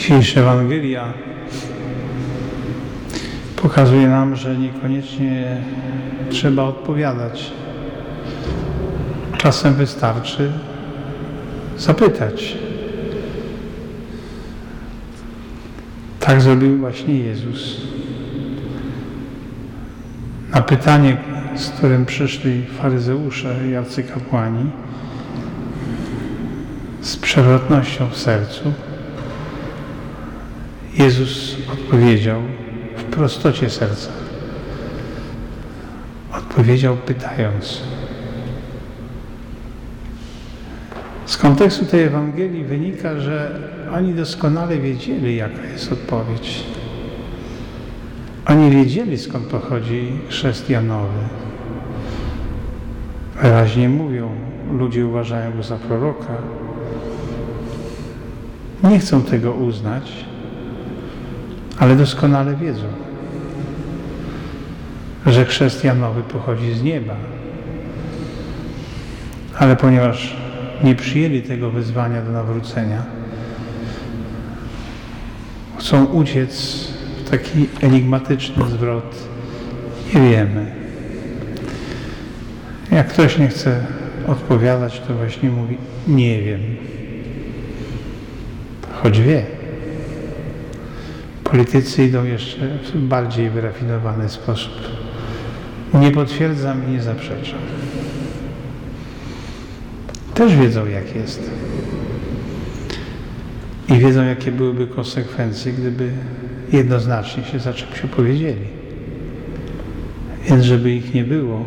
Dzisiejsza Ewangelia pokazuje nam, że niekoniecznie trzeba odpowiadać. Czasem wystarczy zapytać. Tak zrobił właśnie Jezus. Na pytanie, z którym przyszli faryzeusze i arcykapłani, z przewrotnością w sercu, Jezus odpowiedział w prostocie serca. Odpowiedział pytając. Z kontekstu tej Ewangelii wynika, że oni doskonale wiedzieli, jaka jest odpowiedź. Oni wiedzieli, skąd pochodzi chrzest Janowy. Wyraźnie mówią, ludzie uważają go za proroka. Nie chcą tego uznać, ale doskonale wiedzą, że chrzest Janowy pochodzi z nieba. Ale ponieważ nie przyjęli tego wezwania do nawrócenia, chcą uciec w taki enigmatyczny zwrot. Nie wiemy. Jak ktoś nie chce odpowiadać, to właśnie mówi nie wiem. Choć wie. Politycy idą jeszcze w bardziej wyrafinowany sposób. Nie potwierdzam i nie zaprzeczam. Też wiedzą, jak jest. I wiedzą, jakie byłyby konsekwencje, gdyby jednoznacznie się za czymś opowiedzieli. Więc żeby ich nie było,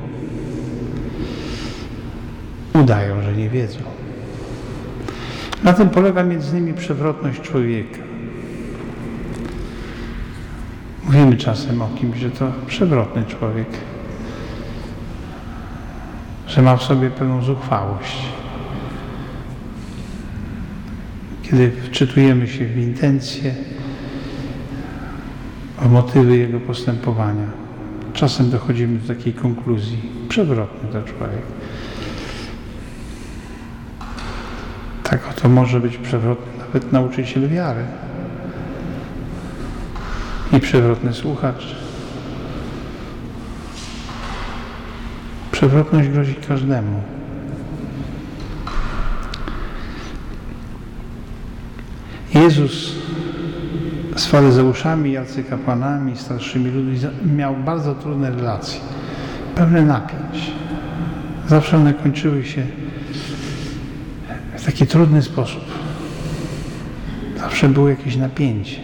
udają, że nie wiedzą. Na tym polega między innymi przewrotność człowieka. Mówimy czasem o kimś, że to przewrotny człowiek, że ma w sobie pewną zuchwałość. Kiedy wczytujemy się w intencje, w motywy jego postępowania, czasem dochodzimy do takiej konkluzji. Przewrotny to człowiek. Tak oto może być przewrotny nawet nauczyciel wiary i przewrotny słuchacz. Przewrotność grozi każdemu. Jezus z faryzeuszami, arcykapłanami, starszymi ludźmi miał bardzo trudne relacje, pełne napięć. Zawsze one kończyły się w taki trudny sposób. Zawsze było jakieś napięcie.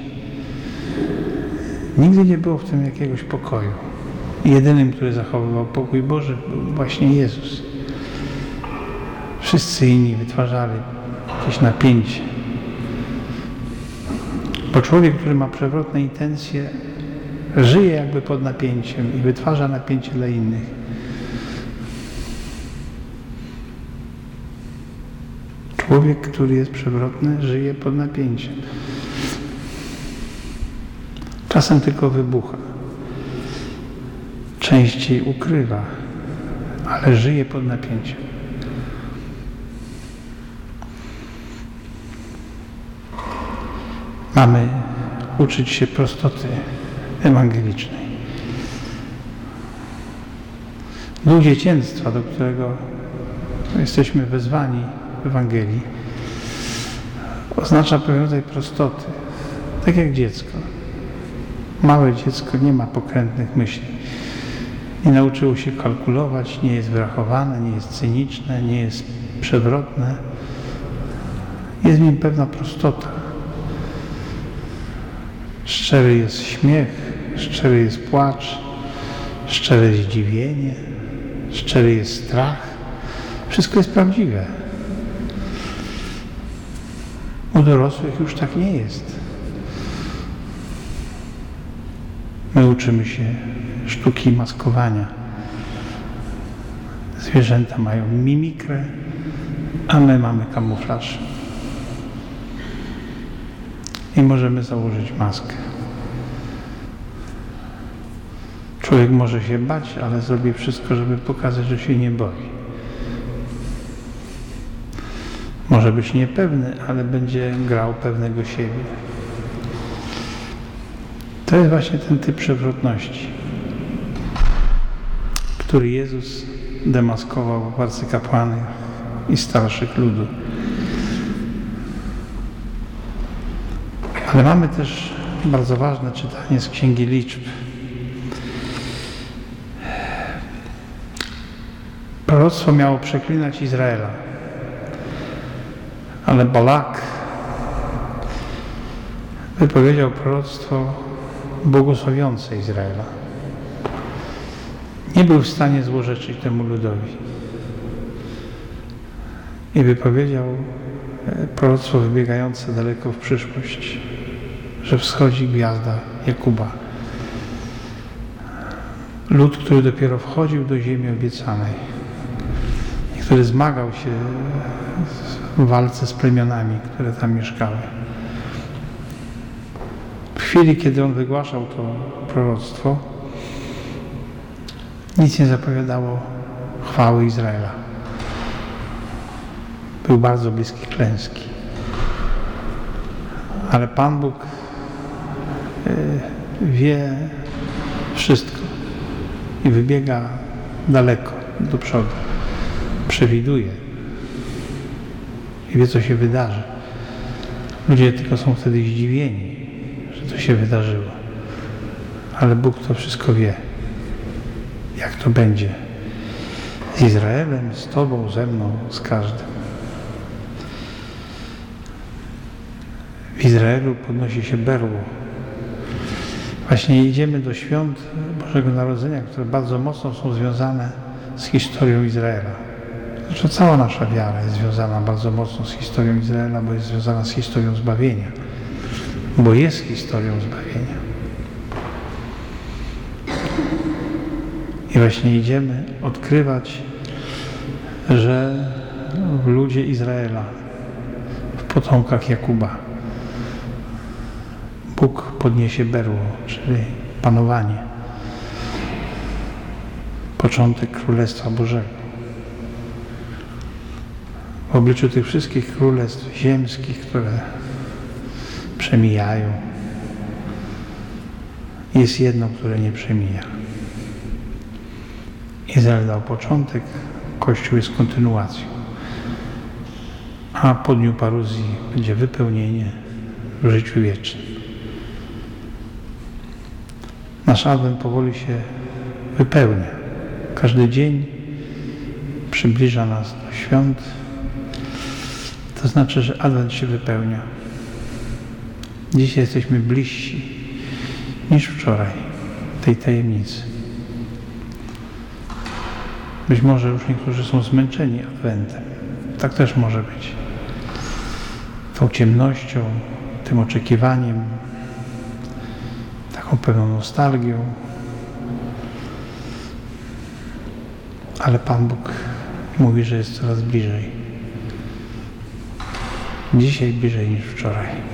Nigdy nie było w tym jakiegoś pokoju. Jedynym, który zachowywał pokój Boży, był właśnie Jezus. Wszyscy inni wytwarzali jakieś napięcie. Bo człowiek, który ma przewrotne intencje, żyje jakby pod napięciem i wytwarza napięcie dla innych. Człowiek, który jest przewrotny, żyje pod napięciem. Czasem tylko wybucha. Częściej ukrywa, ale żyje pod napięciem. Mamy uczyć się prostoty ewangelicznej. Duch dziecięctwa, do którego jesteśmy wezwani w Ewangelii, oznacza pewien rodzaj prostoty. Tak jak dziecko. Małe dziecko nie ma pokrętnych myśli. Nie nauczyło się kalkulować, nie jest wyrachowane, nie jest cyniczne, nie jest przewrotne. Jest w nim pewna prostota. Szczery jest śmiech, szczery jest płacz, szczere jest zdziwienie, szczery jest strach. Wszystko jest prawdziwe. U dorosłych już tak nie jest. My uczymy się sztuki maskowania. Zwierzęta mają mimikrę, a my mamy kamuflaż. I możemy założyć maskę. Człowiek może się bać, ale zrobi wszystko, żeby pokazać, że się nie boi. Może być niepewny, ale będzie grał pewnego siebie. To jest właśnie ten typ przewrotności, który Jezus demaskował w arcykapłanach i starszych ludu. Ale mamy też bardzo ważne czytanie z Księgi Liczb. Proroctwo miało przeklinać Izraela, ale Balak wypowiedział proroctwo błogosławiące Izraela. Nie był w stanie złorzeczyć temu ludowi. I wypowiedział proroctwo wybiegające daleko w przyszłość, że wschodzi gwiazda Jakuba. Lud, który dopiero wchodził do ziemi obiecanej i który zmagał się w walce z plemionami, które tam mieszkały. W chwili, kiedy on wygłaszał to proroctwo, nic nie zapowiadało chwały Izraela. Był bardzo bliski klęski. Ale Pan Bóg wie wszystko i wybiega daleko do przodu. Przewiduje i wie, co się wydarzy. Ludzie tylko są wtedy zdziwieni, że to się wydarzyło. Ale Bóg to wszystko wie. Jak to będzie z Izraelem, z Tobą, ze mną, z każdym. W Izraelu podnosi się berło. Właśnie idziemy do świąt Bożego Narodzenia, które bardzo mocno są związane z historią Izraela. Znaczy cała nasza wiara jest związana bardzo mocno z historią Izraela, bo jest związana z historią zbawienia. Bo jest historią zbawienia. I właśnie idziemy odkrywać, że w ludzie Izraela, w potomkach Jakuba, Bóg podniesie berło, czyli panowanie, początek Królestwa Bożego. W obliczu tych wszystkich królestw ziemskich, które przemijają, jest jedno, które nie przemija. Izrael dał początek, Kościół jest kontynuacją, a po dniu paruzji będzie wypełnienie w życiu wiecznym. Nasz Adwent powoli się wypełnia. Każdy dzień przybliża nas do świąt. To znaczy, że Adwent się wypełnia. Dzisiaj jesteśmy bliżsi niż wczoraj tej tajemnicy. Być może już niektórzy są zmęczeni Adwentem. Tak też może być. Tą ciemnością, tym oczekiwaniem, taką pewną nostalgią. Ale Pan Bóg mówi, że jest coraz bliżej. Dzisiaj bliżej niż wczoraj.